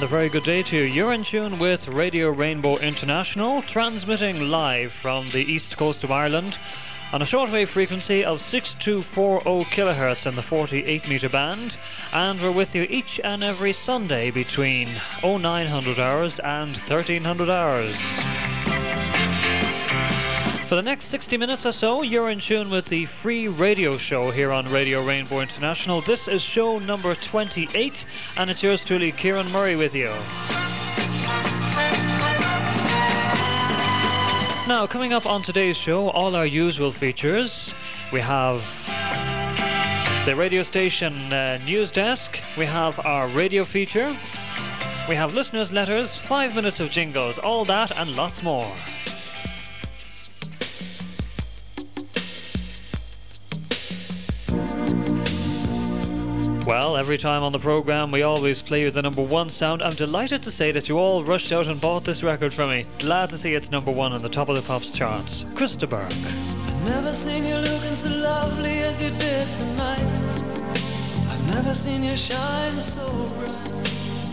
a very good day to you. You're in tune with Radio Rainbow International, transmitting live from the east coast of Ireland on a shortwave frequency of 6240 kilohertz in the 48 metre band, and we're with you each and every Sunday between 0900 hours and 1300 hours. For the next 60 minutes or so, you're in tune with the free radio show here on Radio Rainbow International. This is show number 28, and it's yours truly, Kieran Murray, with you. Now, coming up on today's show, all our usual features. We have the radio station news desk, we have our radio feature, we have listeners' letters, 5 minutes of jingles, all that and lots more. Well, every time on the programme we always play you the number one sound. I'm delighted to say that you all rushed out and bought this record from me. Glad to see it's number one on the Top of the Pops charts. Krista Berg. I've never seen you looking so lovely as you did tonight. I've never seen you shine so bright.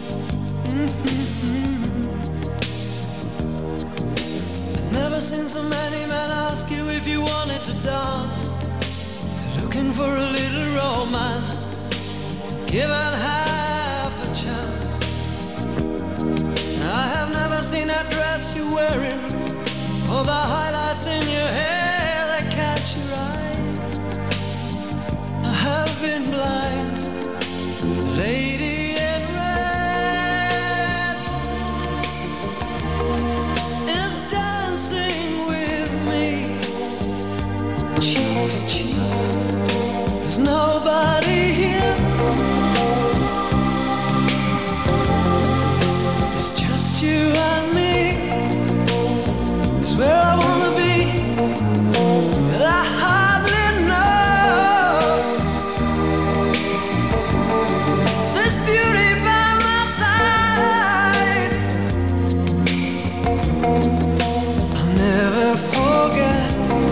I've never seen so many men ask you if you wanted to dance. Looking for a little romance, given half a chance. I have never seen that dress you're wearing, or the highlights in your hair that catch your eye. I have been blind, lady in red is dancing with me, cheek to cheek. There's nobody here. You and me is where I wanna be, but I hardly know this beauty by my side. I'll never forget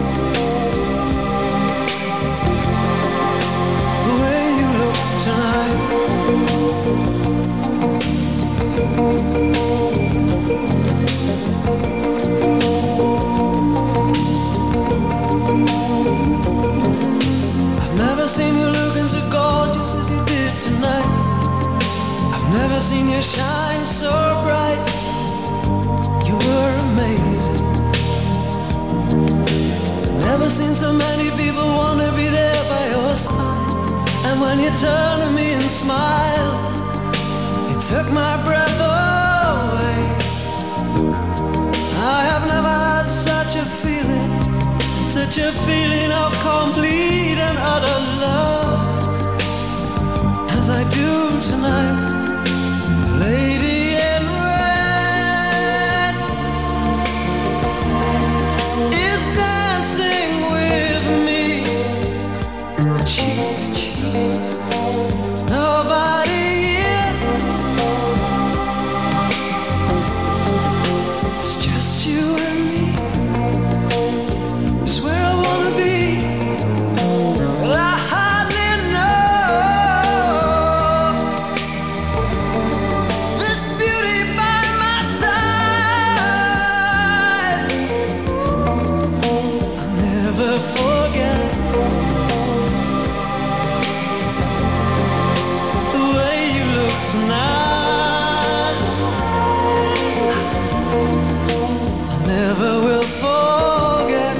the way you look tonight. I've never seen you looking so gorgeous as you did tonight. I've never seen you shine so bright. You were amazing. Never seen so many people want to be there by your side. And when you turn to me and smile, it took my breath away. I have never had such a feeling of complete and utter love as I do tonight. Lady in red is dancing with me, cheek to cheek. There's nobody here. It's just you and me. It's where I wanna be. Well, I hardly know this beauty by my side. I'll never forget the way you look tonight. I never will forget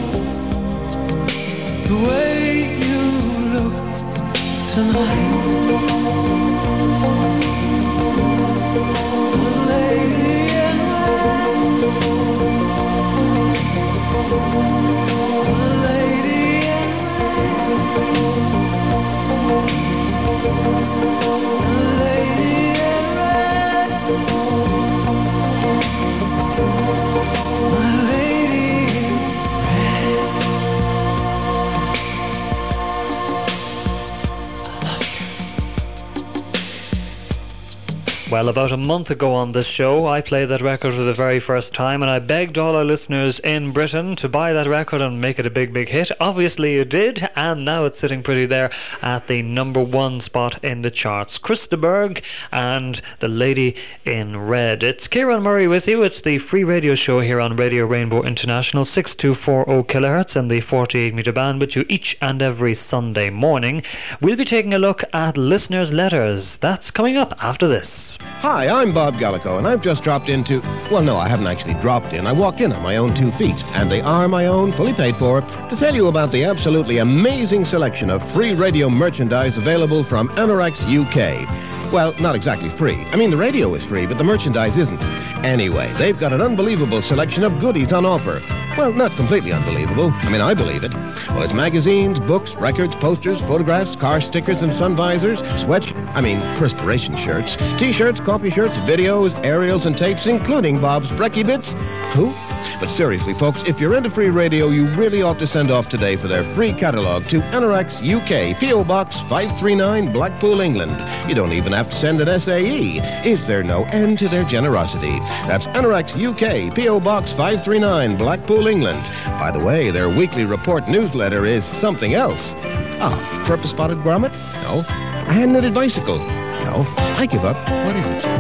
the way you look tonight. Lady in red, lady in red, lady in red, my lady in red. I love you. Well, about a month ago on this show, I played that record for the very first time, and I begged all our listeners in Britain to buy that record and make it a big, big hit. Obviously you did, and now it's sitting pretty there at the number one spot in the charts. Chris de Burgh and The Lady in Red. It's Kieran Murray with you. It's the free radio show here on Radio Rainbow International, 6240 kilohertz and the 48 metre band with you each and every Sunday morning. We'll be taking a look at listeners' letters. That's coming up after this. Hi, I'm Bob Gallico, and I've just dropped into... Well, no, I haven't actually dropped in. I walked in on my own 2 feet, and they are my own, fully paid for, to tell you about the absolutely amazing selection of free radio merchandise available from Anorex UK. Well, not exactly free. I mean, the radio is free, but the merchandise isn't. Anyway, they've got an unbelievable selection of goodies on offer. Well, not completely unbelievable. I mean, I believe it. Well, it's magazines, books, records, posters, photographs, car stickers and sun visors, perspiration shirts, T-shirts, coffee shirts, videos, aerials and tapes, including Bob's Brekkie Bits. Who? But seriously, folks, if you're into free radio, you really ought to send off today for their free catalogue to Anorex UK, P.O. Box 539, Blackpool, England. You don't even have to send an SAE. Is there no end to their generosity? That's Anorex UK, P.O. Box 539, Blackpool, England. By the way, their weekly report newsletter is something else. Purpose-spotted grommet? No. A hand-knitted bicycle? No. I give up. What is it?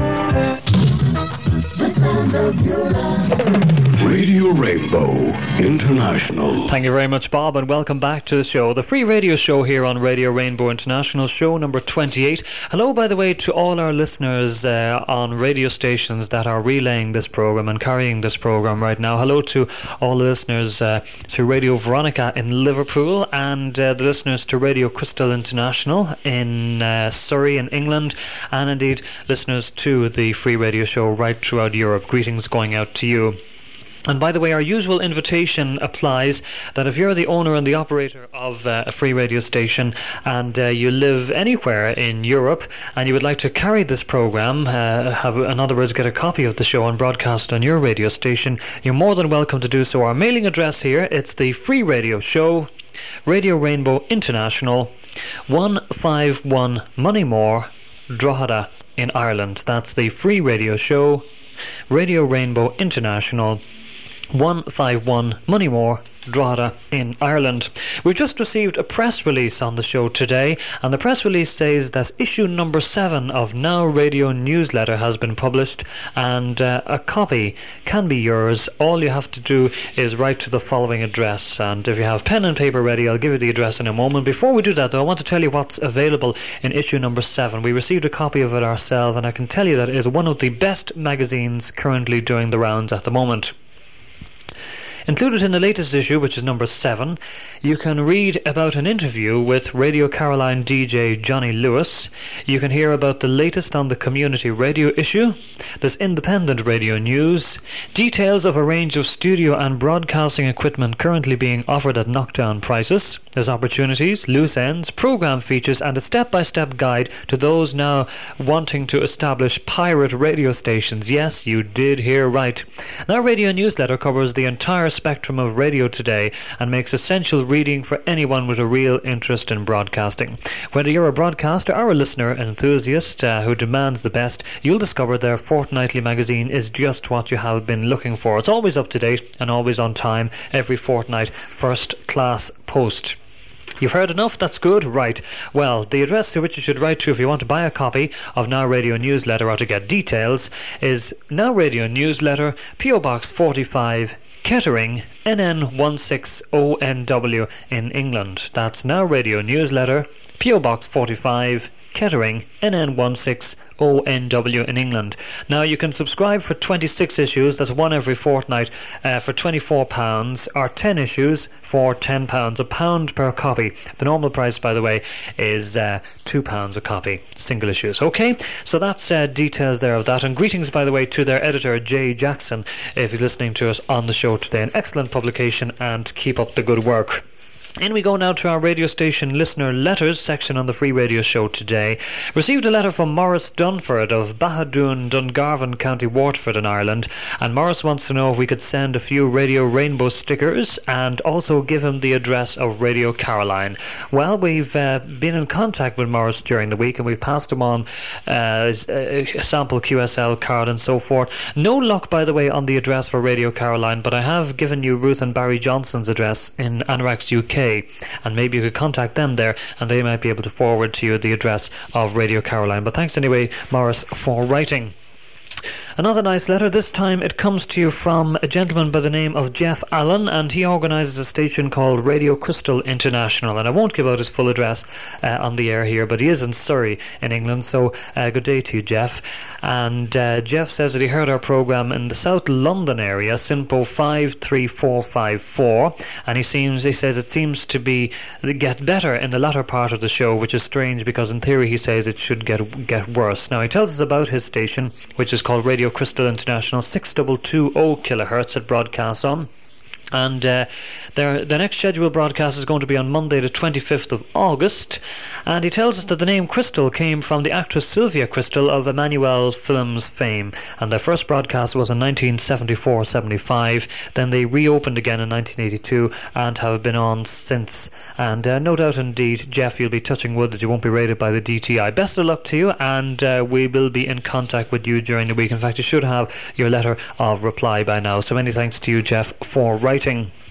Radio Rainbow International. Thank you very much, Bob, and welcome back to the show. The free radio show here on Radio Rainbow International, show number 28. Hello, by the way, to all our listeners on radio stations that are relaying this program and carrying this program right now. Hello to all the listeners to Radio Veronica in Liverpool, and the listeners to Radio Crystal International in Surrey in England, and indeed listeners to the free radio show right throughout Europe. Greetings going out to you. And by the way, our usual invitation applies that if you're the owner and the operator of a free radio station and you live anywhere in Europe and you would like to carry this program, in other words, get a copy of the show and broadcast on your radio station, you're more than welcome to do so. Our mailing address here, it's the free radio show, Radio Rainbow International, 151 Moneymore, Drogheda in Ireland. That's the free radio show, Radio Rainbow International, 151 Moneymore, Drogheda in Ireland. We've just received a press release on the show today, and the press release says that issue number 7 of Now Radio newsletter has been published, and a copy can be yours. All you have to do is write to the following address, and if you have pen and paper ready, I'll give you the address in a moment. Before we do that, though, I want to tell you what's available in issue number 7. We received a copy of it ourselves, and I can tell you that it is one of the best magazines currently doing the rounds at the moment. Included in the latest issue, which is number 7, you can read about an interview with Radio Caroline DJ Johnny Lewis. You can hear about the latest on the community radio issue. There's independent radio news, details of a range of studio and broadcasting equipment currently being offered at knockdown prices. There's opportunities, loose ends, program features, and a step-by-step guide to those now wanting to establish pirate radio stations. Yes, you did hear right. Now Radio newsletter covers the entire spectrum of radio today and makes essential reading for anyone with a real interest in broadcasting. Whether you're a broadcaster or a listener enthusiast who demands the best, you'll discover their fortnightly magazine is just what you have been looking for. It's always up to date and always on time, every fortnight, first class post. You've heard enough? That's good? Right. Well, the address to which you should write to if you want to buy a copy of Now Radio newsletter or to get details is Now Radio newsletter, P.O. Box 45, Kettering, NN160NW in England. That's Now Radio newsletter, P.O. Box 45, Kettering, NN160NW in England. Now you can subscribe for 26 issues, that's one every fortnight, for £24, or 10 issues for £10, £1 per copy. The normal price, by the way, is £2 a copy, single issues. Okay, so that's details there of that. And greetings, by the way, to their editor Jay Jackson, if he's listening to us on the show today. An excellent publication, and keep up the good work. In we go now to our radio station listener letters section on the Free Radio Show today. Received a letter from Morris Dunford of Bahadoon, Dungarvan, County Waterford in Ireland, and Morris wants to know if we could send a few Radio Rainbow stickers and also give him the address of Radio Caroline. Well, we've been in contact with Morris during the week and we've passed him on a sample QSL card and so forth. No luck, by the way, on the address for Radio Caroline, but I have given you Ruth and Barry Johnson's address in Anorax, UK. And maybe you could contact them there and they might be able to forward to you the address of Radio Caroline. But thanks anyway, Morris, for writing. Another nice letter. This time it comes to you from a gentleman by the name of Jeff Allen, and he organises a station called Radio Crystal International, and I won't give out his full address on the air here, but he is in Surrey in England, so good day to you, Jeff. And Jeff says that he heard our programme in the South London area, SINPO 53454, and he says it seems to get better in the latter part of the show, which is strange because in theory he says it should get worse. Now he tells us about his station, which is called Radio Crystal International, 6220 kilohertz it broadcasts on. And the next scheduled broadcast is going to be on Monday the 25th of August, and he tells us that the name Crystal came from the actress Sylvia Crystal of Emmanuel Films fame, and their first broadcast was in 1974-75. Then they reopened again in 1982 and have been on since, and no doubt indeed, Jeff, you'll be touching wood that you won't be raided by the DTI. Best of luck to you, and we will be in contact with you during the week. In fact, you should have your letter of reply by now, so many thanks to you, Jeff, for writing.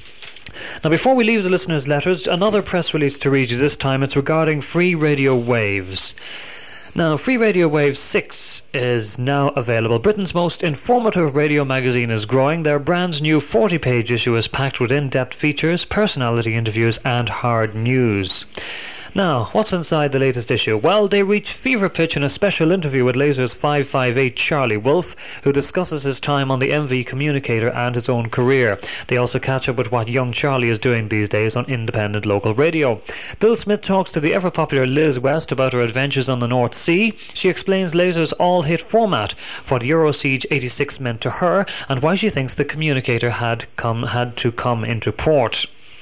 Now, before we leave the listeners' letters, another press release to read you. This time it's regarding Free Radio Waves. Now, Free Radio Waves 6 is now available. Britain's most informative radio magazine is growing. Their brand new 40-page issue is packed with in-depth features, personality interviews and hard news. Now, what's inside the latest issue? Well, they reach fever pitch in a special interview with Laser's 558 Charlie Wolf, who discusses his time on the MV communicator and his own career. They also catch up with what young Charlie is doing these days on independent local radio. Bill Smith talks to the ever-popular Liz West about her adventures on the North Sea. She explains Laser's all-hit format, what Eurosiege 86 meant to her, and why she thinks the communicator had to come into port.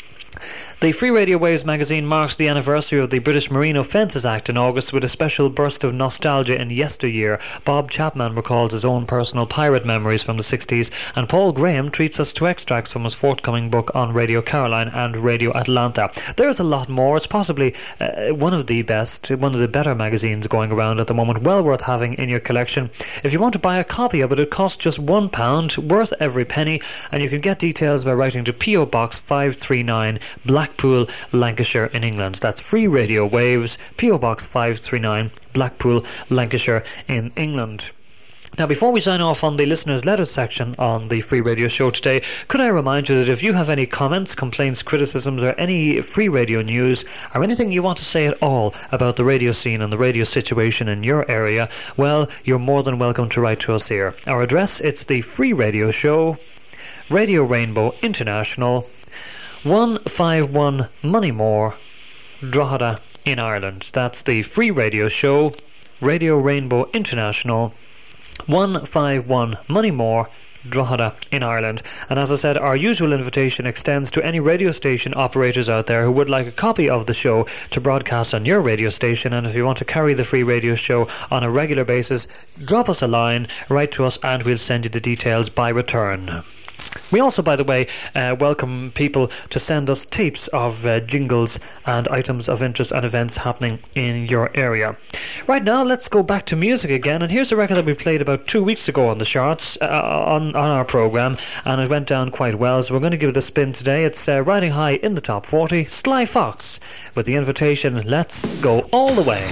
The Free Radio Waves magazine marks the anniversary of the British Marine Offences Act in August with a special burst of nostalgia in yesteryear. Bob Chapman recalls his own personal pirate memories from the 60s, and Paul Graham treats us to extracts from his forthcoming book on Radio Caroline and Radio Atlanta. There's a lot more. It's possibly one of the better magazines going around at the moment, well worth having in your collection. If you want to buy a copy of it, it costs just £1, worth every penny, and you can get details by writing to P.O. Box 539, Blackpool, Lancashire in England. That's Free Radio Waves, P.O. Box 539, Blackpool, Lancashire in England. Now, before we sign off on the listeners' letters section on the Free Radio Show today, could I remind you that if you have any comments, complaints, criticisms or any free radio news or anything you want to say at all about the radio scene and the radio situation in your area, well, you're more than welcome to write to us here. Our address, it's the Free Radio Show, Radio Rainbow International, 151 Moneymore, Drogheda in Ireland. That's the Free Radio Show, Radio Rainbow International, 151 Moneymore, Drogheda in Ireland. And as I said, our usual invitation extends to any radio station operators out there who would like a copy of the show to broadcast on your radio station. And if you want to carry the Free Radio Show on a regular basis, drop us a line, write to us, and we'll send you the details by return. We also, by the way, welcome people to send us tapes of jingles and items of interest and events happening in your area. Right now, let's go back to music again, and here's a record that we played about 2 weeks ago on the charts, on our programme, and it went down quite well, so we're going to give it a spin today. It's riding high in the top 40, Sly Fox, with the invitation, Let's Go All the Way.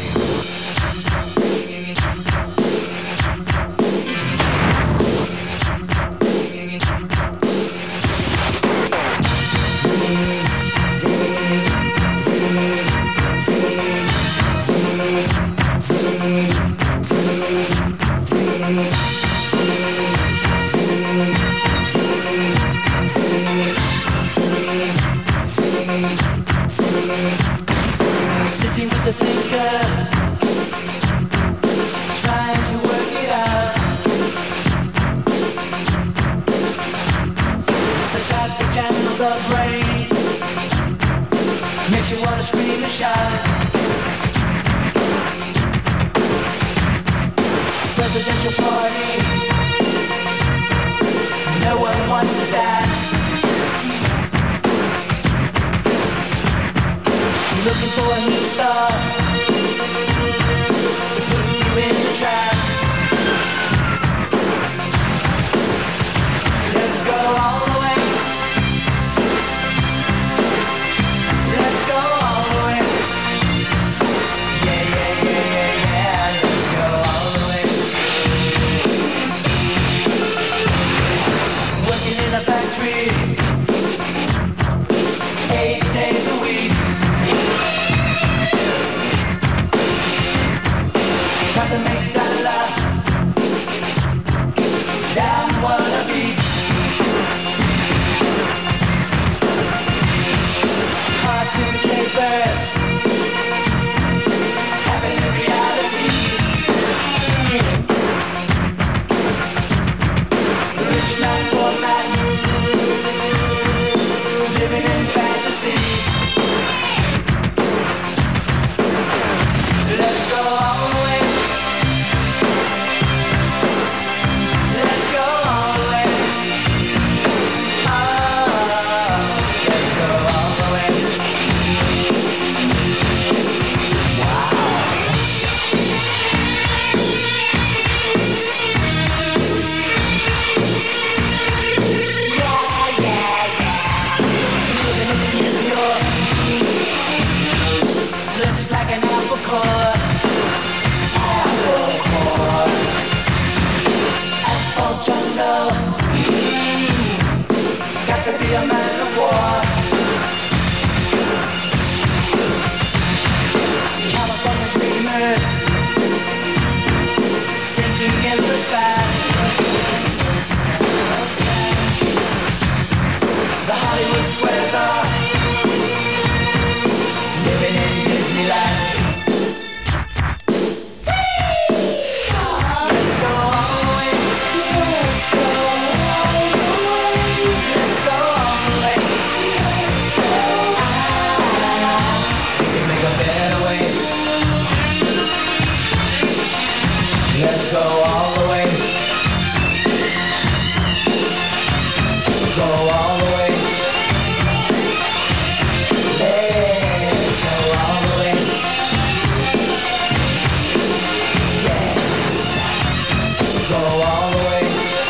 Sitting with the thinker, trying to work it out. It's a traffic jam of the brain. you wanna scream and shout. Presidential party, no one wants to dance. Looking for a new star to put you in the trance. Let's go all the way. Let's go all the way. Yeah, yeah, yeah, yeah, yeah. Let's go all the way. Working in a factory 8 days a week. Try to make that laugh. Damn wannabe. Cartoon capers having a reality. The rich man, poor man, living in fantasy. Let's go all the way. Let's go all the way. Oh, let's go all the way. Yeah, yeah, yeah. Living in New York. Looks like an apple core. Apple core. Asphalt jungle. Got to be a man of war. California dreamers sinking in the sand. The Hollywood squares are living in Disneyland. Let's go all the way. Let's go all the way. Let's go all the way. We can make a better way. Let's go all the way. Go all the way. Let's go all the way. Yeah. Go all the way.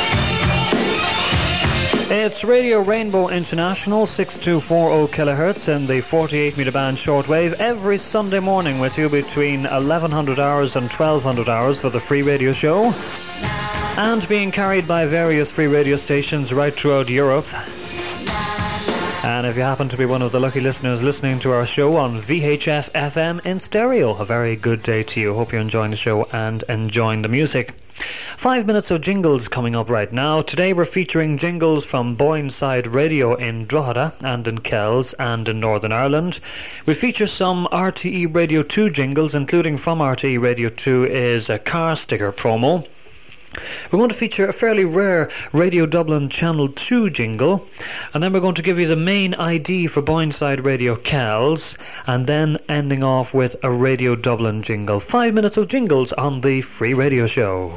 It's Radio Rainbow International, 6240 kilohertz in the 48 meter band shortwave, every Sunday morning with you between 1100 hours and 1200 hours for the free radio show, and being carried by various free radio stations right throughout Europe. And if you happen to be one of the lucky listeners listening to our show on VHF FM in stereo, a very good day to you. Hope you're enjoying the show and enjoying the music. 5 minutes of jingles coming up right now. Today we're featuring jingles from Boyneside Radio in Drogheda and in Kells and in Northern Ireland. We feature some RTE Radio 2 jingles, including from RTE Radio 2 is a car sticker promo. We're going to feature a fairly rare Radio Dublin Channel 2 jingle, and then we're going to give you the main ID for Boyneside Radio Kells, and then ending off with a Radio Dublin jingle. 5 minutes of jingles on the free radio show.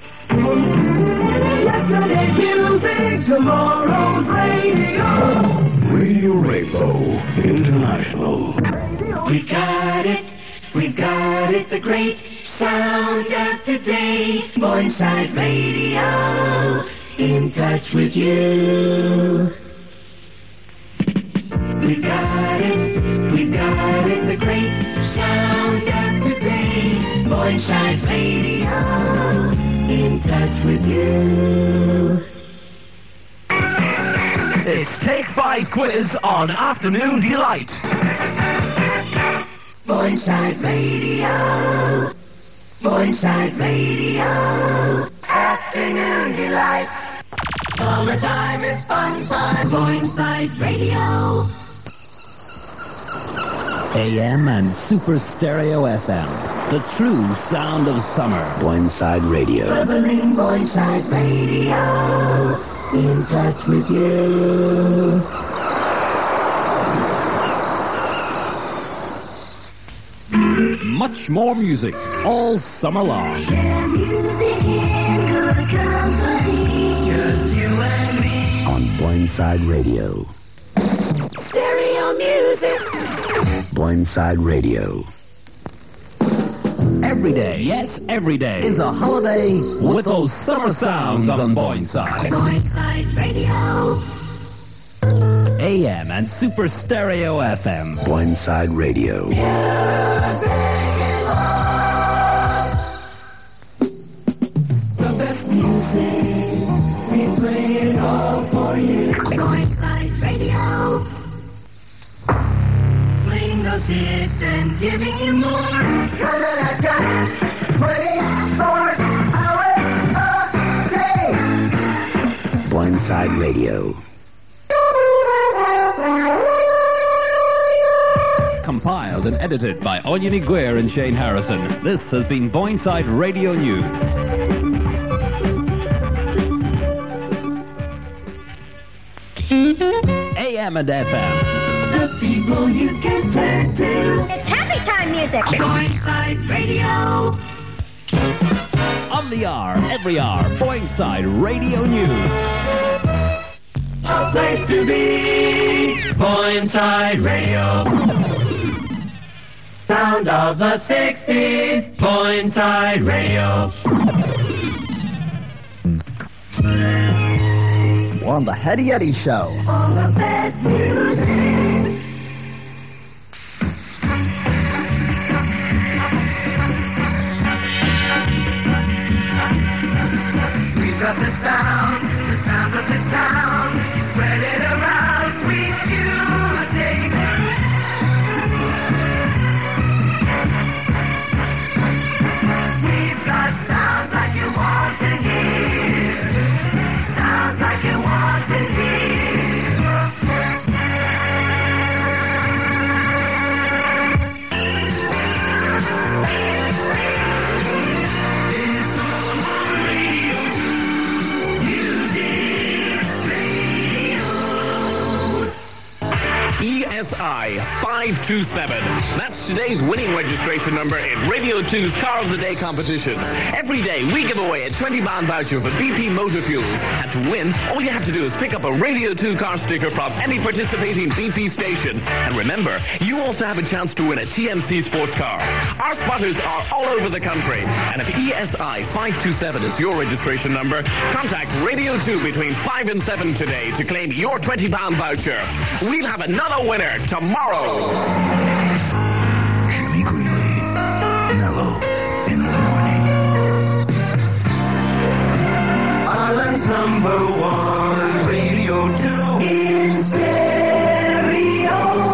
Yesterday's music, tomorrow's radio. Radio Rainbow International. We got it, the great sound of today. Boyneside Radio, in touch with you. We got it, the great sound of today. Boyneside Radio, in touch with you. It's Take 5 quiz on Afternoon Delight. Boyneside Radio, Boyneside Radio, Afternoon Delight. Summertime is fun time. Boyneside Radio. AM and Super Stereo FM. The true sound of summer. Boyneside Radio. Bubbling Boyneside Radio. In touch with you. Much more music all summer long. Share music in good company. Just you and me. On Blindside Radio. Stereo music. Blindside Radio. Every day, yes, every day, is a holiday with those summer sounds on Boyneside. Boyneside Radio. AM and Super Stereo FM. Blindside Radio. Music is love. The best music. We play it all for you. Boyneside Radio. Playing those hits and giving you more. Coming at ya. 24 hours a day. Blindside Radio. Compiled and edited by Onion Iguer and Shane Harrison. This has been Boyneside Radio News. AM and FM. The people you can turn to. It's happy time music. Boyneside Radio. On the hour, every hour, Boyneside Radio News. A place to be. Boyneside Radio. Sound of the 60s. Boyneside Radio. We're on the Hetty Eddy Show. All the best music. We've got the sounds of this town. Spread it around, sweet music. We've got sounds like you want to hear. Sounds like you want to hear. It's all on Radio 2. Music Radio. ESI 527. That's today's winning registration number in Radio 2's Car of the Day competition. Every day we give away a 20-pound voucher for BP Motor Fuels. And to win, all you have to do is pick up a Radio 2 car sticker from any participating BP station. And remember, you also have a chance to win a TMC sports car. Our spotters are all over the country. And if ESI 527 is your registration number, contact Radio 2 between 5 and 7 today to claim your 20-pound voucher. We'll have another winner tomorrow. Jimmy Greeley. Mellow in the morning. Ireland's #1 Radio 2 In stereo.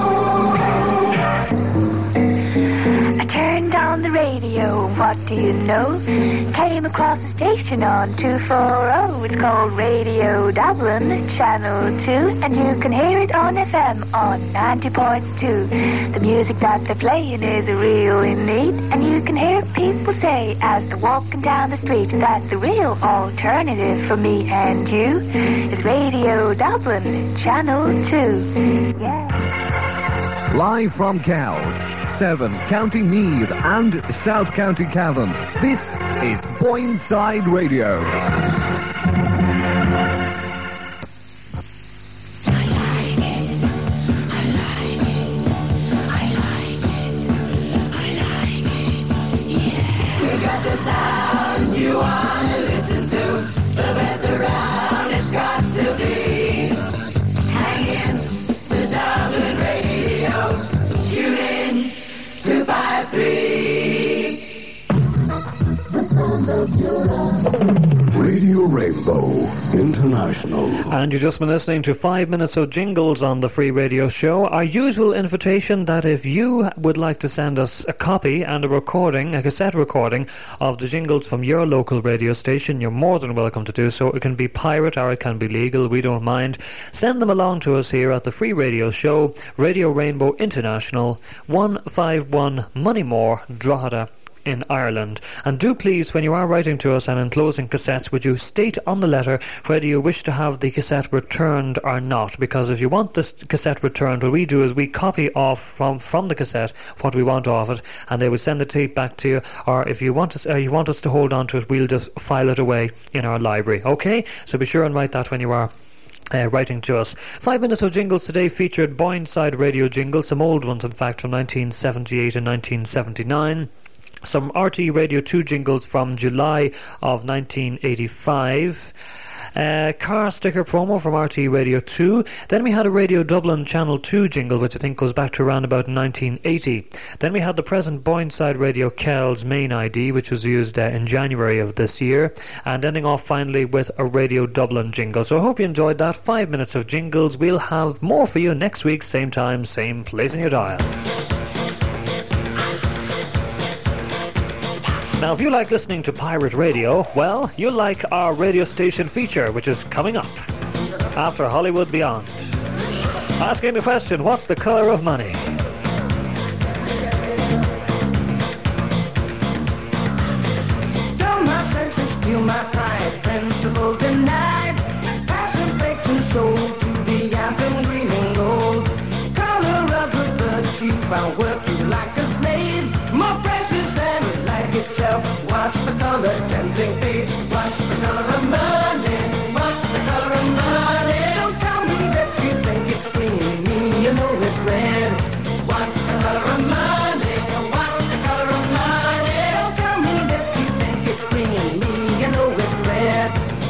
I turned on the radio, what do you know? Came across a station on 240. It's called Radio Dublin, Channel 2, and you can hear it on FM on 90.2. The music that they're playing is really neat, and you can hear people say as they're walking down the street that the real alternative for me and you is Radio Dublin, Channel 2. Yeah. Live from Cowes, 7 County Meath and South County Cavan. This is Boyneside Radio. We got the sounds you wanna listen to. The best around, it's got to be. Hang in to Dublin Radio. Tune in 253. The sound of Europe. Radio Rainbow International. And you've just been listening to 5 minutes of jingles on the Free Radio Show. Our usual invitation that if you would like to send us a copy and a recording, a cassette recording of the jingles from your local radio station, you're more than welcome to do so. It can be pirate or it can be legal, we don't mind. Send them along to us here at the Free Radio Show, Radio Rainbow International, 151 Moneymore, Drogheda, in Ireland. And do please, when you are writing to us and enclosing cassettes, would you state on the letter whether you wish to have the cassette returned or not? Because if you want this cassette returned, what we do is we copy off from the cassette what we want off it, and they will send the tape back to you. Or if you want us to hold on to it, we'll just file it away in our library. Okay? So be sure and write that when you are writing to us. 5 minutes of jingles today featured Boyneside radio jingles, some old ones in fact from 1978 and 1979. Some RT Radio 2 jingles from July of 1985. Car sticker promo from RT Radio 2. Then we had a Radio Dublin Channel 2 jingle, which I think goes back to around about 1980. Then we had the present Boyneside Radio Kells main ID, which was used in January of this year. And ending off finally with a Radio Dublin jingle. So I hope you enjoyed that. 5 minutes of jingles. We'll have more for you next week, same time, same place in your dial. Now, if you like listening to pirate radio, well, you'll like our radio station feature, which is coming up after Hollywood Beyond. Asking the question, what's the colour of money? Dull my senses, steal my pride, principles denied, passion baked and sold to the anthem green and gold. Color of the virtue, I'll work you like a slave, more precious than life itself. What's the color, tempting fate? What's the color of money? What's the color of money? Don't tell me that you think it's green, me, you know it's red. What's the color of money? What's the color of money? Don't tell me that you think it's green, me, you know it's red.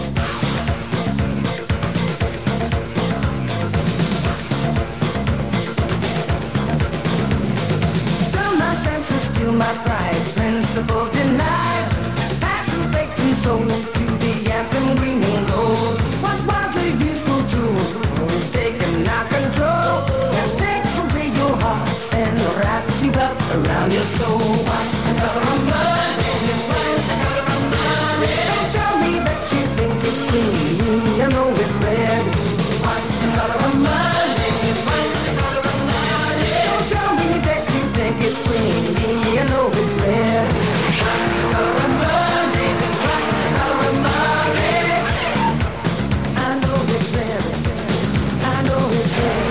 Dull my senses, steal my pride, principles denied, passion baked and sold to the anthem green and gold. What was a useful tool is taken out control and takes away your hearts and wraps you up around your soul. What's the color of money? What's the color of money? Don't tell me that you think it's green, I know it's red. What's the color of money? What's the color of money? Don't tell me that you think it's green, I know it's red. What's the color of money? What's the color of money? I know it's red. I know it's red.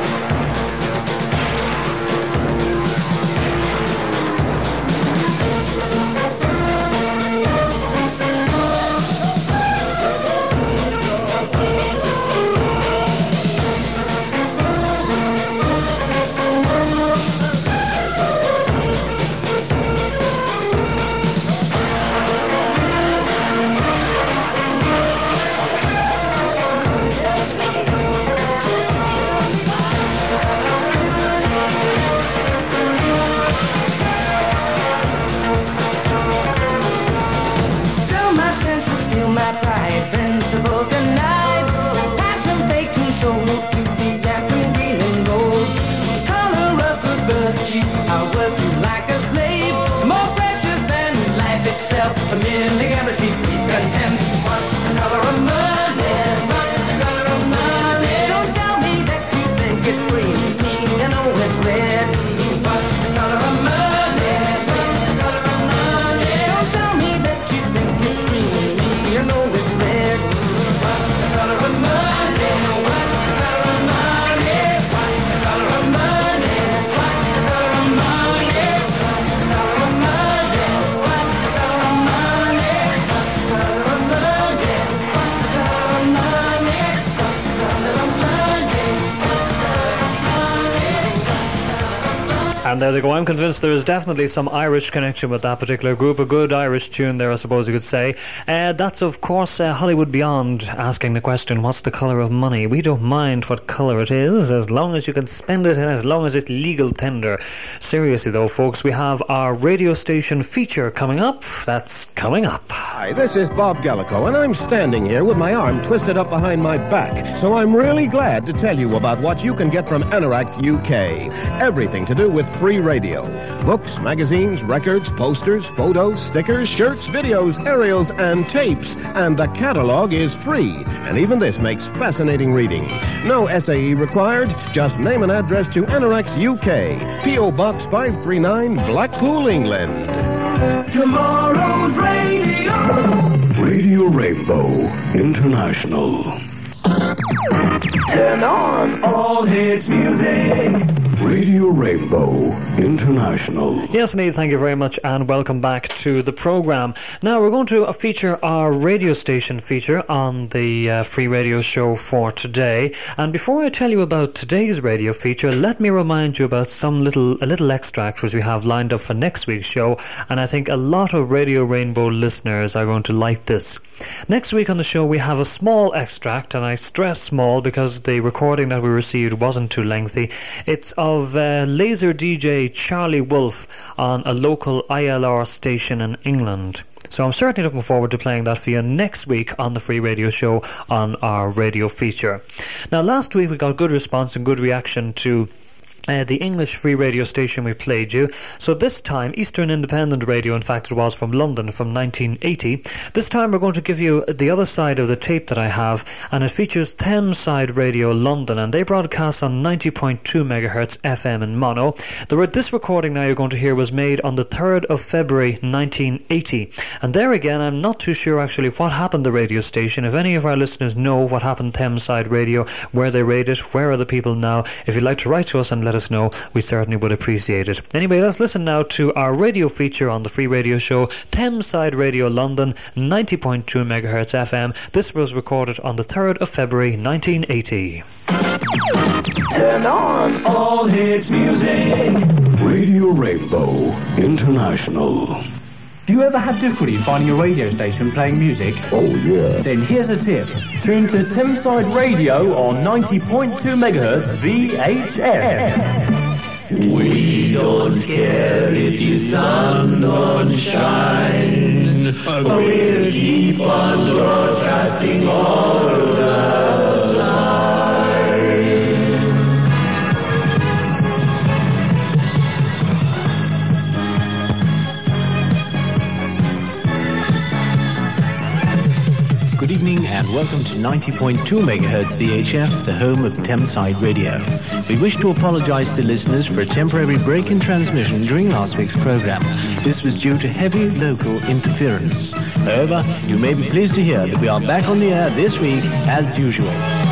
Steal my senses, steal my pride, principles denied, passion baked and sold to the anthem green and gold. Color of the virtue, I'll work you like a slave, more precious than life itself, a mere legality, please contempt. What's the color of money? What's the color of money? Don't tell me that you think it's green, me, I know it's red. What's the color of money? What's the color of money? Don't tell me that you think it's green, me, I know it's red. What's the color of money? What's the color of money? What's the color of money? What's the color of money? What's the color of money? What's the color of money? What's the color of money? What's the color of money? What's the color of money? What's the color of money? And there they go. I'm convinced there is definitely some Irish connection with that particular group. A good Irish tune there, I suppose you could say. That's, of course, Hollywood Beyond asking the question, what's the colour of money? We don't mind what colour it is, as long as you can spend it and as long as it's legal tender. Seriously, though, folks, we have our radio station feature coming up. That's coming up. Hi, this is Bob Gallico, and I'm standing here with my arm twisted up behind my back. So I'm really glad to tell you about what you can get from Anorax UK. Everything to do with free radio. Books, magazines, records, posters, photos, stickers, shirts, videos, aerials, and tapes. And the catalog is free. And even this makes fascinating reading. No SAE required. Just name and address to Anorax UK. P.O. Box 539, Blackpool, England. Tomorrow's radio. Radio Rainbow International. Turn on all hit music. Radio Rainbow International. Yes, indeed, thank you very much and welcome back to the programme. Now we're going to feature our radio station feature on the Free Radio Show for today. And before I tell you about today's radio feature, let me remind you about a little extract which we have lined up for next week's show, and I think a lot of Radio Rainbow listeners are going to like this. Next week on the show we have a small extract, and I stress small because the recording that we received wasn't too lengthy. It's of laser DJ Charlie Wolf on a local ILR station in England. So I'm certainly looking forward to playing that for you next week on the Free Radio Show on our radio feature. Now, last week we got good response and good reaction to the English free radio station we played you. So this time, Eastern Independent Radio, in fact it was from London from 1980. This time we're going to give you the other side of the tape that I have, and it features Thameside Radio London, and they broadcast on 90.2 megahertz FM in mono. This recording now you're going to hear was made on the 3rd of February 1980. And there again, I'm not too sure actually what happened to the radio station. If any of our listeners know what happened to Thameside Radio, where they rated, where are the people now, if you'd like to write to us and let us know, we certainly would appreciate it. Anyway, let's listen now to our radio feature on the Free Radio Show, Thameside Radio London, 90.2 megahertz FM. This was recorded on the 3rd of February 1980. Turn on all hit music. Radio Rainbow International. Do you ever have difficulty finding a radio station playing music? Oh, yeah. Then here's a tip. Tune to Thameside Radio on 90.2 megahertz VHF. We don't care if the sun don't shine. We'll keep on broadcasting all the time. Good evening and welcome to 90.2 MHz VHF, the home of Thameside Radio. We wish to apologise to listeners for a temporary break in transmission during last week's programme. This was due to heavy local interference. However, you may be pleased to hear that we are back on the air this week as usual.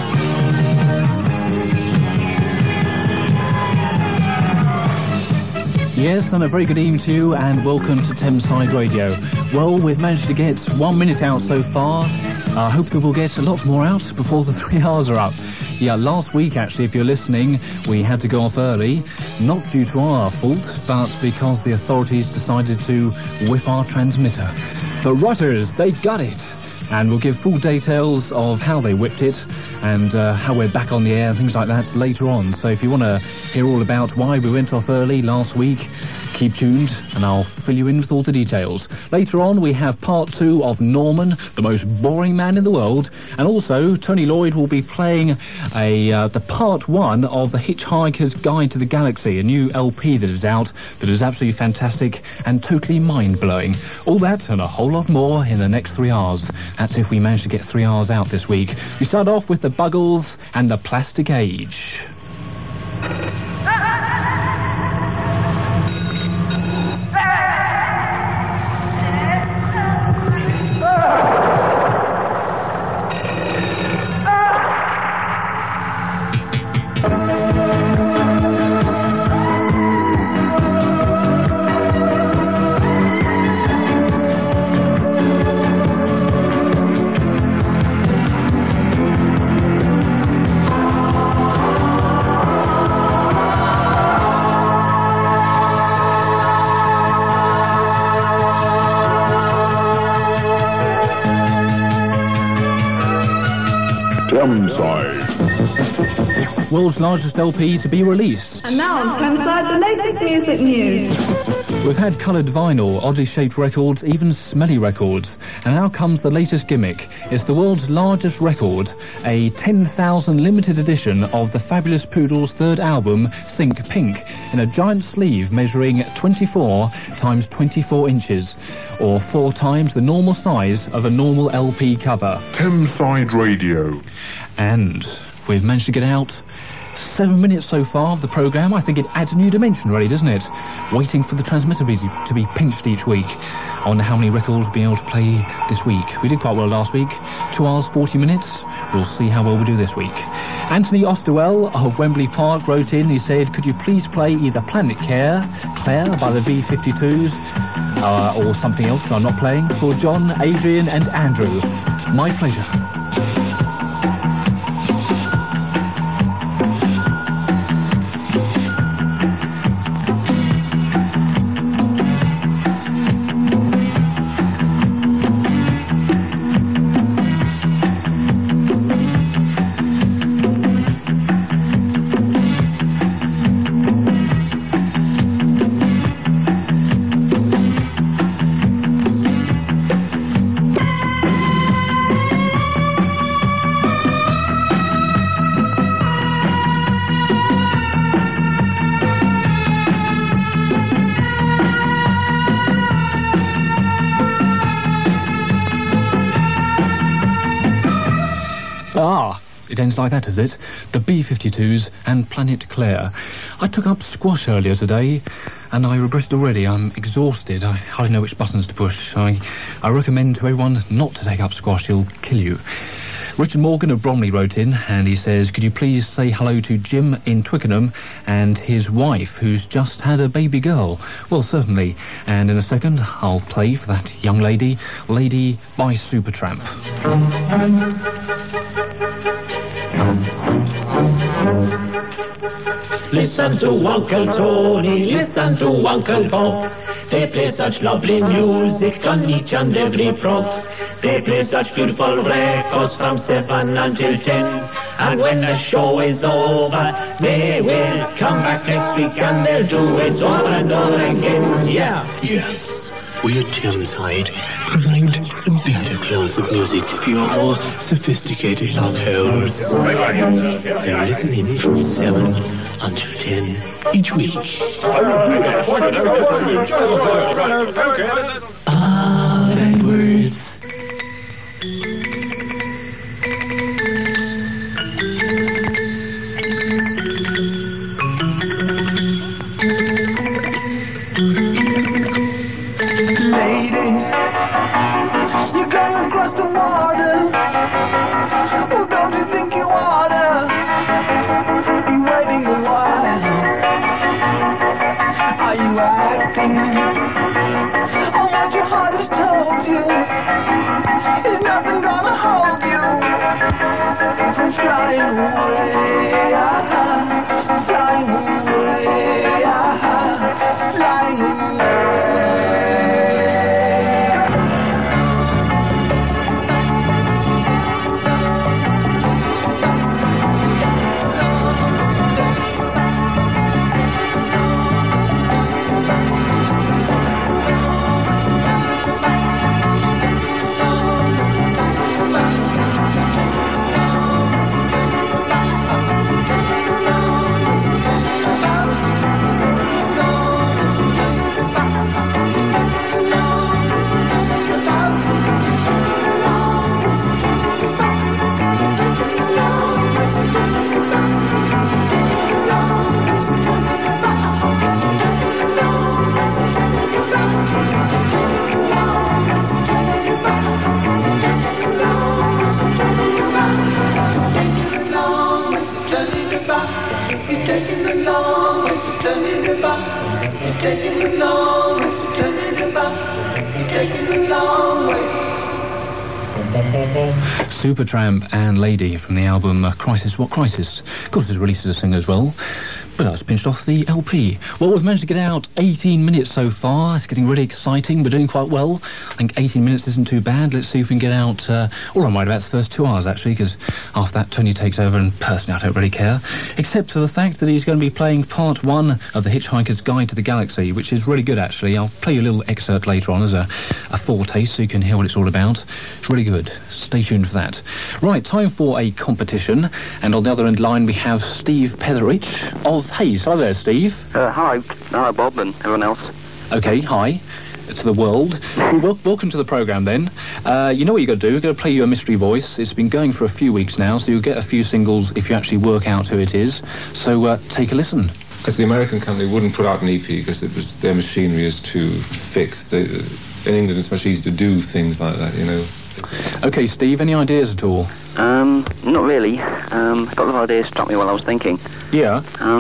Yes, and a very good evening to you and welcome to Thameside Radio. Well, we've managed to get 1 minute out so far. I hope that we'll get a lot more out before the 3 hours are up. Yeah, last week, actually, if you're listening, we had to go off early, not due to our fault, but because the authorities decided to whip our transmitter. The Rutters, they got it. And we'll give full details of how they whipped it and how we're back on the air and things like that later on. So if you want to hear all about why we went off early last week, keep tuned and I'll fill you in with all the details. Later on we have part 2 of Norman, the most boring man in the world, and also Tony Lloyd will be playing the part 1 of The Hitchhiker's Guide to the Galaxy, a new LP that is out that is absolutely fantastic and totally mind-blowing. All that and a whole lot more in the next 3 hours. That's if we manage to get 3 hours out this week. We start off with the Buggles and the Plastic Age. World's largest LP to be released. And now on Thameside, the latest music news. We've had coloured vinyl, oddly shaped records, even smelly records. And now comes the latest gimmick. It's the world's largest record, a 10,000 limited edition of the Fabulous Poodles' third album, Think Pink, in a giant sleeve measuring 24 times 24 inches, or 4 times the normal size of a normal LP cover. Thameside Radio. And we've managed to get out 7 minutes so far of the programme. I think it adds a new dimension, really, doesn't it? Waiting for the transmitter to be pinched each week. I wonder how many records we'll be able to play this week. We did quite well last week. 2 hours, 40 minutes. We'll see how well we do this week. Anthony Osterwell of Wembley Park wrote in. He said, could you please play either Planet Claire by the B-52s or something else that I'm not playing for John, Adrian and Andrew. My pleasure. It ends like that, is it? The B-52s and Planet Claire. I took up squash earlier today, and I regret it already. I'm exhausted. I hardly know which buttons to push. I recommend to everyone not to take up squash. It'll kill you. Richard Morgan of Bromley wrote in, and he says, could you please say hello to Jim in Twickenham and his wife, who's just had a baby girl? Well, certainly. And in a second, I'll play for that young lady, Lady by Supertramp. Listen to Uncle Tony, listen to Uncle Bob. They play such lovely music on each and every prop. They play such beautiful records from 7 until 10. And when the show is over, they will come back next week and they'll do it over and over again. Yeah. Yes, we at Thameside provide a better class of music for your more sophisticated lovers. So listen in from 7 until 10 each week. And words. Lady, you're going across the water. Well, don't you think you oughta? You waiting a while? Are you acting on what your heart has told you? Is nothing gonna hold you from flying away? Flying away, flying away. Supertramp and Lady from the album Crisis What Crisis. Of course, it's released as a single as well, but that's pinched off the LP. Well, we've managed to get out 18 minutes so far. It's getting really exciting. We're doing quite well. I think 18 minutes isn't too bad. Let's see if we can get out, all I'm worried about is the first 2 hours, actually, because after that, Tony takes over, and personally, I don't really care, except for the fact that he's going to be playing part 1 of The Hitchhiker's Guide to the Galaxy, which is really good, actually. I'll play you a little excerpt later on as a foretaste so you can hear what it's all about. It's really good. Stay tuned for that. Right, time for a competition, and on the other end line we have Steve Petherich of Hayes. Hello there, Steve. Hi. Hello, Bob, and everyone else. Okay, hi to the world. Welcome to the programme then. You know what you've got to do. We're going to play you a mystery voice. It's been going for a few weeks now, so you'll get a few singles if you actually work out who it is. So take a listen. Because the American company wouldn't put out an EP because their machinery is too fixed. In England it's much easier to do things like that, you know. Okay, Steve, any ideas at all? Not really. A couple of ideas struck me while I was thinking. Yeah.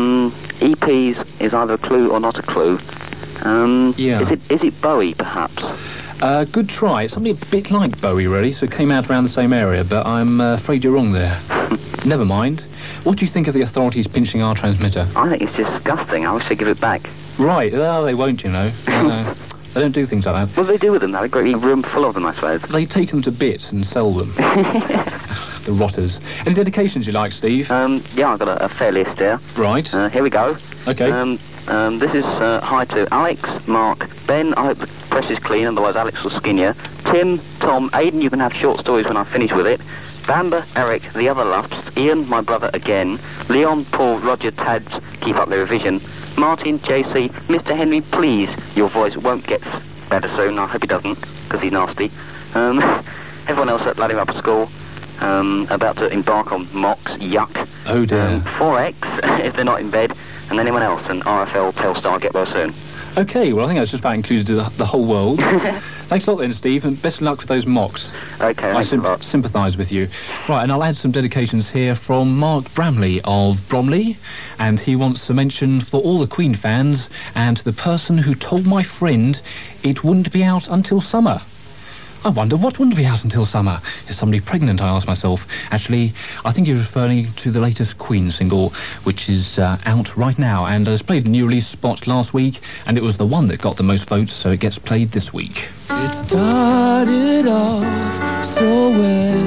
EPs is either a clue or not a clue. Yeah. Is it Bowie, perhaps? Good try. It's something a bit like Bowie, really, so it came out around the same area, but I'm afraid you're wrong there. Never mind. What do you think of the authorities pinching our transmitter? I think it's disgusting. I wish they'd give it back. Right. Oh, they won't, you know. No. They don't do things like that. What do they do with them? They have a great room full of them, I suppose. They take them to bits and sell them. The rotters. Any dedications you like, Steve? Yeah, I've got a fair list here. Right. Here we go. Okay. This is hi to Alex, Mark, Ben, I hope the press is clean, otherwise Alex will skin you. Tim, Tom, Aidan, you can have short stories when I finish with it. Bamber, Eric, the other Lufts, Ian, my brother again, Leon, Paul, Roger, Tads, keep up the revision, Martin, JC, Mr. Henry, please, your voice won't get better soon, I hope he doesn't, because he's nasty. Everyone else at Laddie Upper School, about to embark on mocks, yuck. Oh dear. 4X, if they're not in bed, and anyone else, and RFL, Telstar, get well soon. Okay, well I think that's just about included the whole world. Thanks a lot then, Steve, and best of luck with those mocks. Okay, I sympathise with you. Right, and I'll add some dedications here from Mark Bramley of Bromley, and he wants to mention for all the Queen fans and the person who told my friend it wouldn't be out until summer. I wonder what wouldn't be out until summer. Is somebody pregnant, I ask myself. Actually, I think you're referring to the latest Queen single, which is out right now, and it's played a new release spot last week, and it was the one that got the most votes, so it gets played this week. It started off so well.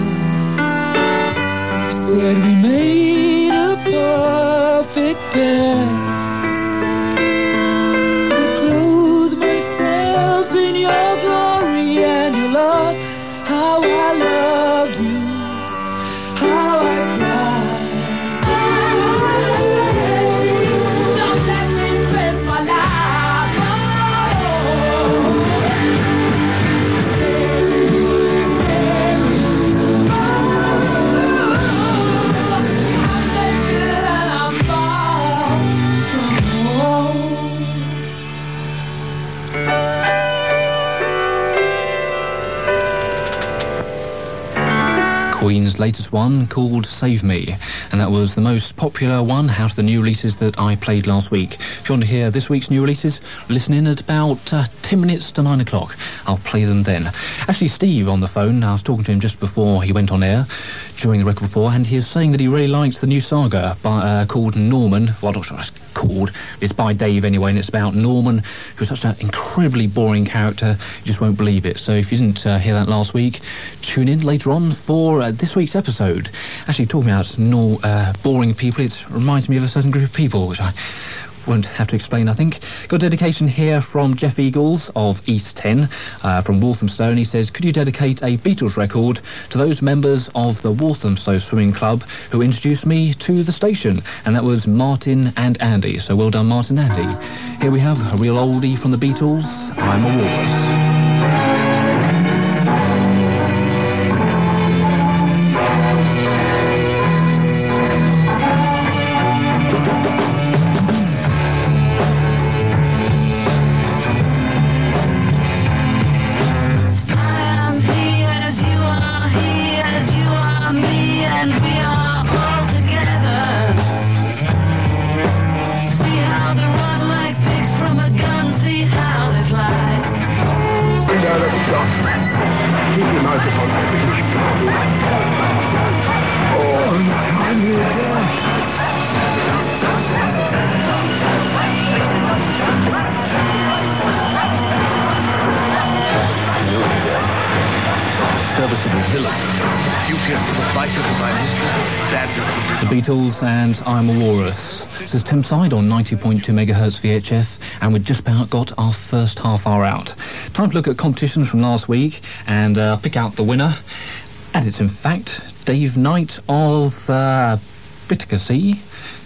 Said we made a perfect pair. I clothed myself in your glory and your love. How I loved you, how I cried. Don't let me waste my life. Queen's latest one called Save Me, and that was the most popular one out of the new releases that I played last week. If you want to hear this week's new releases, listen in at about 10 minutes to 9 o'clock. I'll play them then. Actually, Steve on the phone, I was talking to him just before he went on air during the record before, and he is saying that he really likes the new saga called Norman. Well, I'm not sure what it's called. It's by Dave anyway, and it's about Norman, who's such an incredibly boring character, you just won't believe it. So if you didn't hear that last week, tune in later on for this week's episode. Actually, talking about boring people, it reminds me of a certain group of people, which I won't have to explain, I think. Got a dedication here from Jeff Eagles of East 10 from Walthamstow. He says, could you dedicate a Beatles record to those members of the Walthamstow Swimming Club who introduced me to the station? And that was Martin and Andy. So well done, Martin and Andy. Here we have a real oldie from the Beatles, I'm a Walrus. The Beatles and I'm a Walrus. This is Thameside on 90.2 megahertz VHF, and we've just about got our first half hour out. Time to look at competitions from last week and pick out the winner. And it's in fact Dave Knight of Bittersea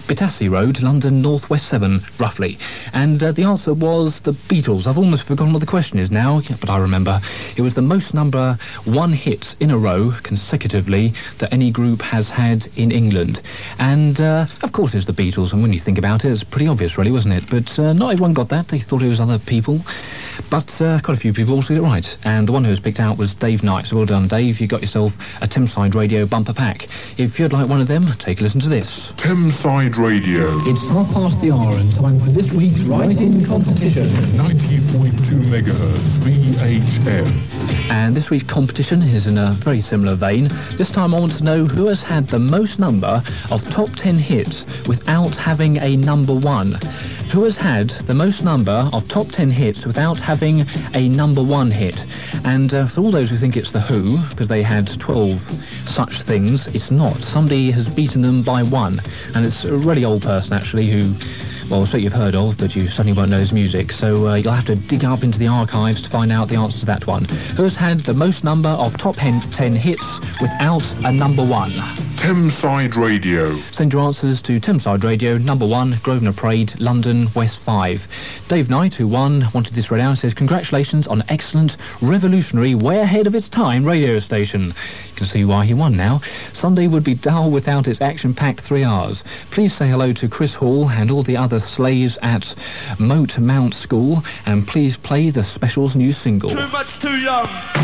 Battersea Road, London, Northwest 7, roughly. And the answer was the Beatles. I've almost forgotten what the question is now, but I remember. It was the most number one hits in a row, consecutively, that any group has had in England. And, of course, it's the Beatles, and when you think about it, it's pretty obvious, really, wasn't it? But not everyone got that. They thought it was other people. But quite a few people also got it right. And the one who was picked out was Dave Knight. So well done, Dave. You got yourself a Thameside Radio bumper pack. If you'd like one of them, take a listen to this. Thameside Radio. It's 1:30 and time for this week's writing competition. 90.2 megahertz VHF. And this week's competition is in a very similar vein. This time I want to know who has had the most number of top 10 hits without having a number one. Who has had the most number of top 10 hits without having a number one hit? And for all those who think it's The Who, because they had 12 such things, it's not. Somebody has beaten them by one. And it's a really old person, actually, who, well, it's what you've heard of, but you suddenly won't know his music. So you'll have to dig up into the archives to find out the answer to that one. Who has had the most number of top 10 hits without a number one? Thameside Radio. Send your answers to Thameside Radio, number 1, Grosvenor Parade, London, West 5. Dave Knight, who won, wanted this read out, says, congratulations on an excellent, revolutionary, way ahead of its time radio station. You can see why he won now. Sunday would be dull without its action-packed 3 hours. Please say hello to Chris Hall and all the other slaves at Moat Mount School, and please play the Specials' new single. Too much too young.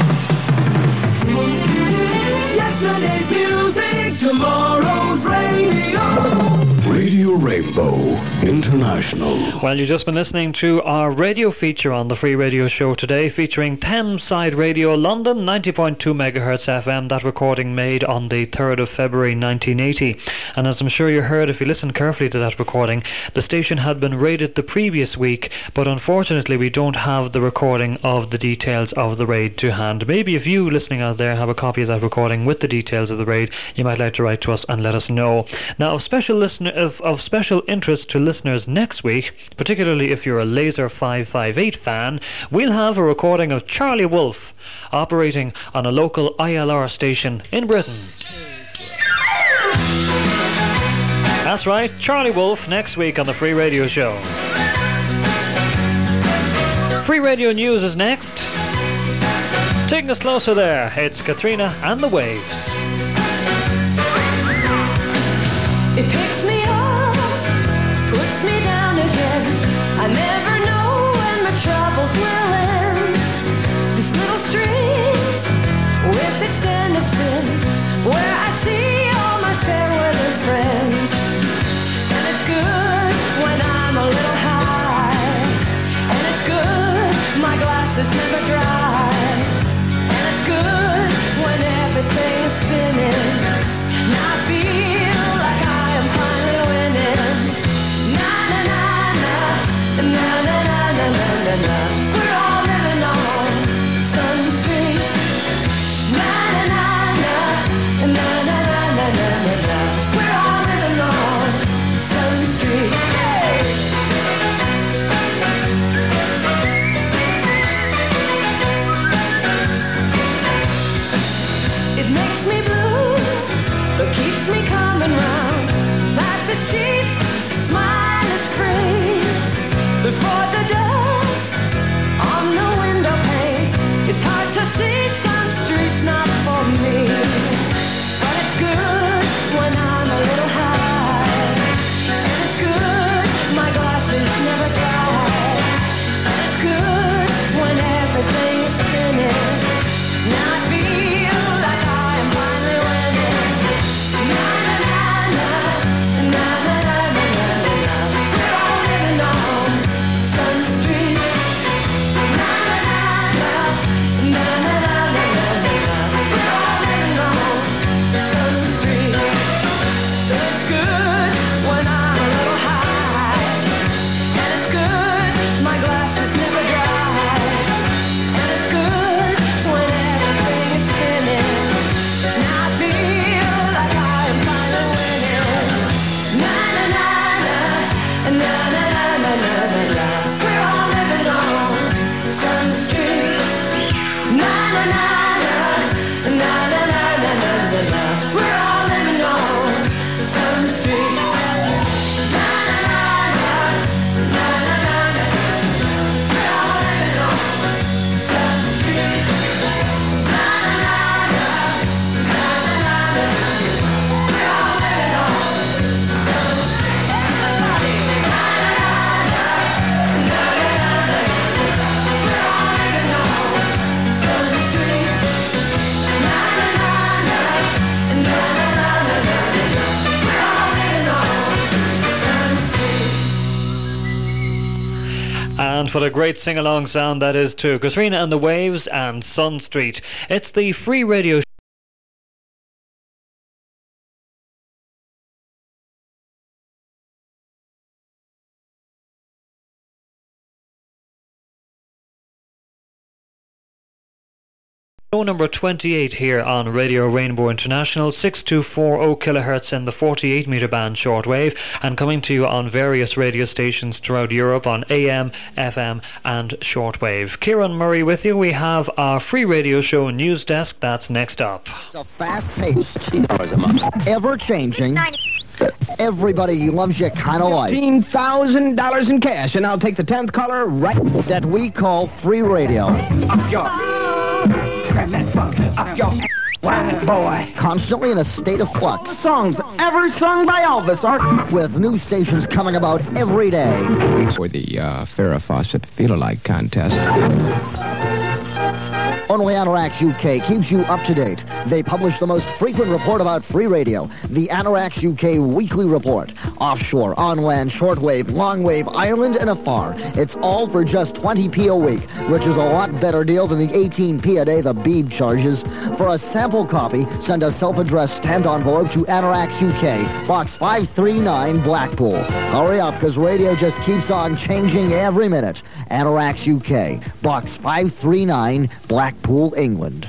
Yesterday's music, tomorrow's radio. Radio Rainbow International. Well, you've just been listening to our radio feature on the Free Radio Show today, featuring Thameside Radio London, 90.2 megahertz FM, that recording made on the 3rd of February 1980. And as I'm sure you heard if you listened carefully to that recording, the station had been raided the previous week, but unfortunately we don't have the recording of the details of the raid to hand. Maybe if you listening out there have a copy of that recording with the details of the raid, you might like to write to us and let us know. Now, of special interest to listeners next week, particularly if you're a Laser 558 fan, we'll have a recording of Charlie Wolf operating on a local ILR station in Britain. That's right, Charlie Wolf next week on the Free Radio Show. Free Radio News is next. Taking us closer there, it's Katrina and the Waves. It picks me up, puts me down again. I never know when the troubles will end. This little stream with its den of sin, where I see all my fair weather friends. And it's good when I'm a little high, and it's good my glass is never dry, and it's good when everything is spinning. Now I feel like I am finally winning. Na na na na, na na na na na na na. We're all living on Sun Street. Na na na na, na na na na na na na. We're all living on Sun Street. Hey! It makes me blue, but keeps me coming round. Life is cheap, smile is free. Before the dust on the window pane, it's hard to see some streets not for me. But it's good when I'm a little high, and it's good my glass is never dry, and it's good when everything is spinning. Now I feel like I am finally winning. Na na na na, na na na na na na. We're all living on Sun Street. Na na na na, na na na na na na. We're all living on Sun Street. It's good when I'm a little high, and it's good my glass is never dry, and it's good when everything is spinning. Now I feel like I am finally winning. Na na na na, na na na na na na. We're all living on Sun Street. Na na na na, na na na na na na. We're all living on Sun Street. what a great sing-along sound that is too. Katrina and the Waves and Sun Street. It's the free radio show number 28 here on Radio Rainbow International, 6240 kilohertz in the 48 metre band shortwave, and coming to you on various radio stations throughout Europe on AM, FM and shortwave. Kieran Murray with you. We have our free radio show News Desk. That's next up. It's a fast-paced, ever-changing, everybody loves you kind of life. $15,000 in cash, and I'll take the 10th caller right that we call free radio. Up your... Grab that funk up your... Wow, boy. Constantly in a state of flux. Songs ever sung by Elvis are... With new stations coming about every day. For the Farrah Fawcett Feel-Alike contest. Only Anorax UK keeps you up to date. They publish the most frequent report about free radio, the Anorax UK Weekly Report. Offshore, on land, shortwave, longwave, Ireland, and afar. It's all for just 20p a week, which is a lot better deal than the 18p a day the Beeb charges. For a sample copy, send a self-addressed stamped envelope to Anorax UK, Box 539, Blackpool. Hurry up, because radio just keeps on changing every minute. Anorax UK, Box 539, Blackpool, England.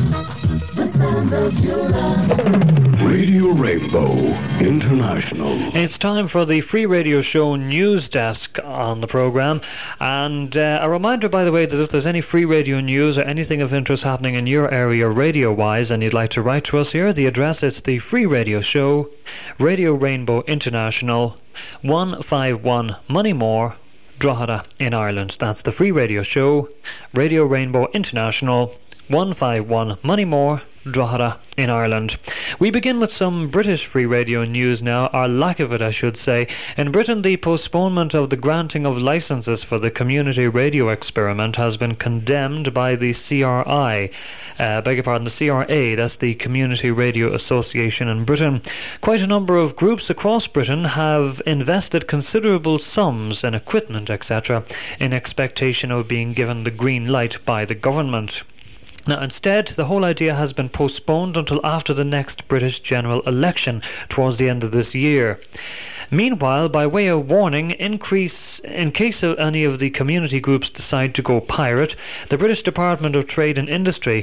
Radio Rainbow International. It's time for the free radio show News Desk on the programme, and a reminder, by the way, that if there's any free radio news or anything of interest happening in your area radio-wise and you'd like to write to us here, the address is the free radio show, Radio Rainbow International, 151 Moneymore, Drogheda in Ireland. That's the free radio show, Radio Rainbow International, 151 Moneymore, Drogheda in Ireland. We begin with some British free radio news now, or lack of it I should say. In Britain, the postponement of the granting of licences for the community radio experiment has been condemned by the CRI. The CRA, that's the Community Radio Association in Britain. Quite a number of groups across Britain have invested considerable sums in equipment, etc., in expectation of being given the green light by the government. Now, instead, the whole idea has been postponed until after the next British general election towards the end of this year. Meanwhile, by way of warning, in case of any of the community groups decide to go pirate, the British Department of Trade and Industry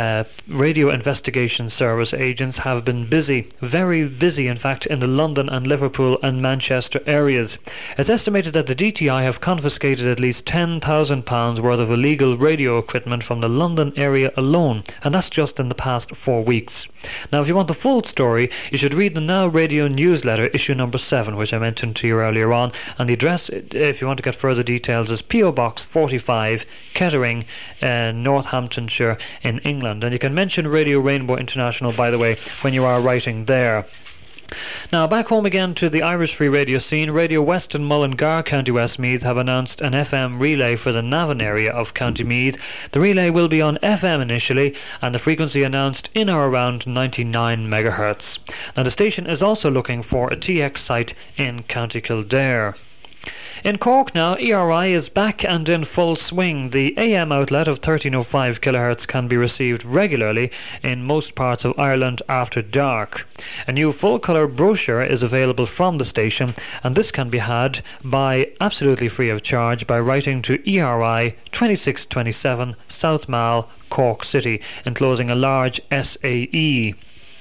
radio investigation service agents have been busy, very busy in fact, in the London and Liverpool and Manchester areas. It's estimated that the DTI have confiscated at least £10,000 worth of illegal radio equipment from the London area alone, and that's just in the past 4 weeks. Now, if you want the full story, you should read the Now Radio newsletter, issue number 7, which I mentioned to you earlier on, and the address, if you want to get further details, is PO Box 45, Kettering, Northamptonshire in England. And you can mention Radio Rainbow International, by the way, when you are writing there. Now, back home again to the Irish free radio scene, Radio West and Mullingar, County Westmeath, have announced an FM relay for the Navan area of County Meath. The relay will be on FM initially, and the frequency announced in or around 99 megahertz. Now, the station is also looking for a TX site in County Kildare. In Cork now, ERI is back and in full swing. The AM outlet of 1305 kHz can be received regularly in most parts of Ireland after dark. A new full-colour brochure is available from the station, and this can be had by absolutely free of charge by writing to ERI 2627 South Mall, Cork City, enclosing a large SAE.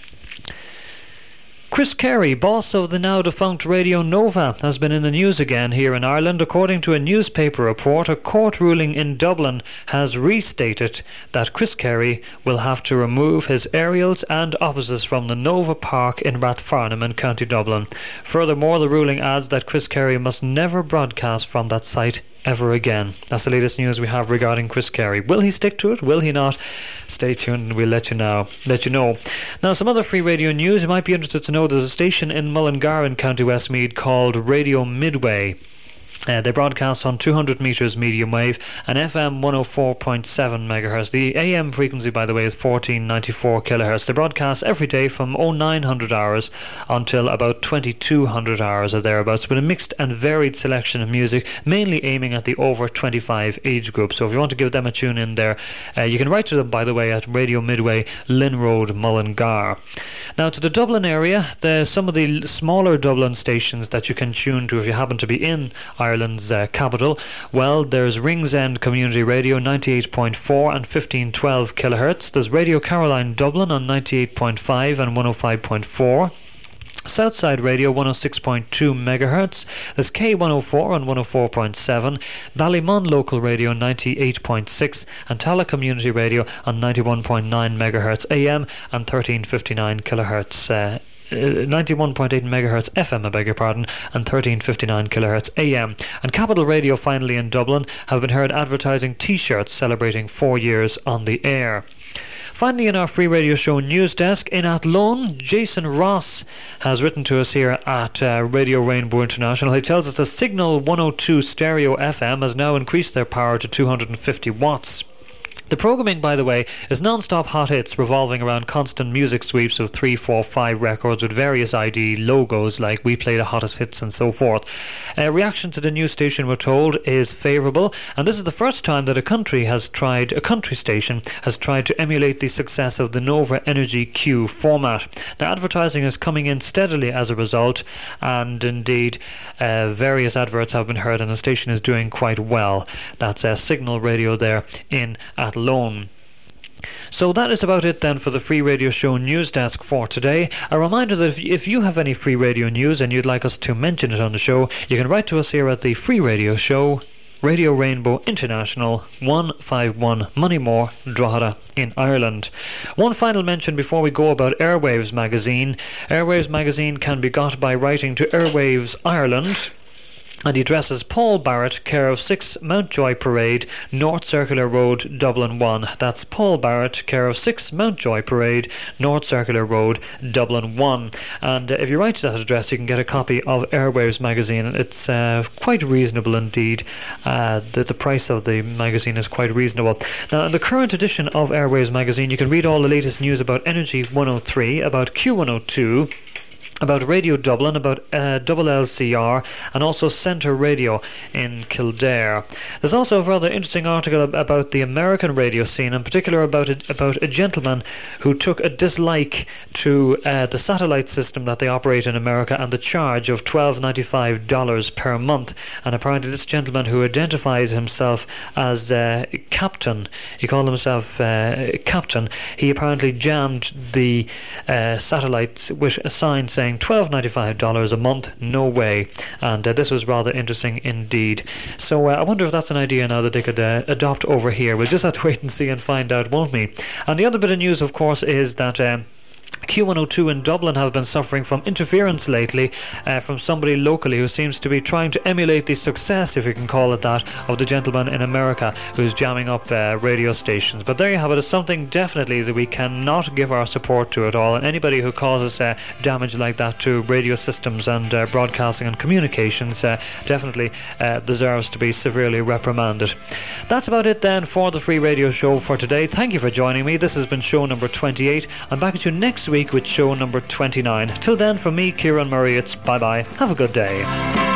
Chris Carey, boss of the now-defunct Radio Nova, has been in the news again here in Ireland. According to a newspaper report, a court ruling in Dublin has restated that Chris Carey will have to remove his aerials and offices from the Nova Park in Rathfarnham in County Dublin. Furthermore, the ruling adds that Chris Carey must never broadcast from that site ever again. That's the latest news we have regarding Chris Carey. Will he stick to it? Will he not? Stay tuned and we'll let you know. Now, some other free radio news. You might be interested to know there's a station in Mullingar in County Westmeath called Radio Midway. They broadcast on 200 metres medium wave and FM 104.7 megahertz. The AM frequency, by the way, is 1494 kilohertz. They broadcast every day from 0900 hours until about 2200 hours or thereabouts, with a mixed and varied selection of music, mainly aiming at the over 25 age group. So if you want to give them a tune in there, you can write to them, by the way, at Radio Midway, Lynn Road, Mullingar. Now to the Dublin area, some of the smaller Dublin stations that you can tune to if you happen to be in Ireland's capital. Well, there's Ringsend Community Radio 98.4 and 1512 kilohertz. There's Radio Caroline Dublin on 98.5 and 105.4. Southside Radio 106.2 megahertz. There's K104 on 104.7, Ballymun Local Radio 98.6, and Tala Community Radio on 91.9 megahertz AM and 1359 kilohertz 91.8 megahertz FM, I beg your pardon, and 1359 kilohertz AM. And Capital Radio, finally, in Dublin, have been heard advertising T-shirts celebrating 4 years on the air. Finally, in our free radio show news desk in Athlone, Jason Ross has written to us here at Radio Rainbow International. He tells us the Signal 102 Stereo FM has now increased their power to 250 watts. The programming, by the way, is non-stop hot hits revolving around constant music sweeps of 3, 4, 5 records with various ID logos like We Play the Hottest Hits and so forth. Reaction to the new station, we're told, is favourable, and this is the first time that a country station has tried to emulate the success of the Nova Energy Q format. Now, advertising is coming in steadily as a result, and indeed various adverts have been heard, and the station is doing quite well. That's Signal Radio there in Athlone. So that is about it then for the Free Radio Show news desk for today. A reminder that if you have any free radio news and you'd like us to mention it on the show, you can write to us here at the Free Radio Show, Radio Rainbow International, 151 Moneymore, Drogheda in Ireland. One final mention before we go about Airwaves magazine. Airwaves magazine can be got by writing to Airwaves Ireland, and the address is Paul Barrett, care of 6 Mountjoy Parade, North Circular Road, Dublin 1. That's Paul Barrett, care of 6 Mountjoy Parade, North Circular Road, Dublin 1. And if you write to that address, you can get a copy of Airwaves magazine. It's quite reasonable indeed. The price of the magazine is quite reasonable. Now, in the current edition of Airwaves magazine, you can read all the latest news about Energy 103, about Q102, about Radio Dublin, about Double LCR, and also Centre Radio in Kildare. There's also a rather interesting article about the American radio scene, in particular about a gentleman who took a dislike to the satellite system that they operate in America and the charge of $12.95 per month. And apparently this gentleman, who identifies himself as Captain, he called himself Captain, he apparently jammed the satellites with a sign saying $12.95 a month, no way. And this was rather interesting indeed. So I wonder if that's an idea now that they could adopt over here. We'll just have to wait and see and find out, won't we? And the other bit of news, of course, is that Q102 in Dublin have been suffering from interference lately from somebody locally who seems to be trying to emulate the success, if you can call it that, of the gentleman in America who's jamming up radio stations. But there you have it. It's something definitely that we cannot give our support to at all, and anybody who causes damage like that to radio systems and broadcasting and communications definitely deserves to be severely reprimanded. That's about it then for the Free Radio Show for today. Thank you for joining me. This has been show number 28. I'm back at you next week with show number 29. Till then, from me, Kieran Murray, it's bye-bye. Have a good day.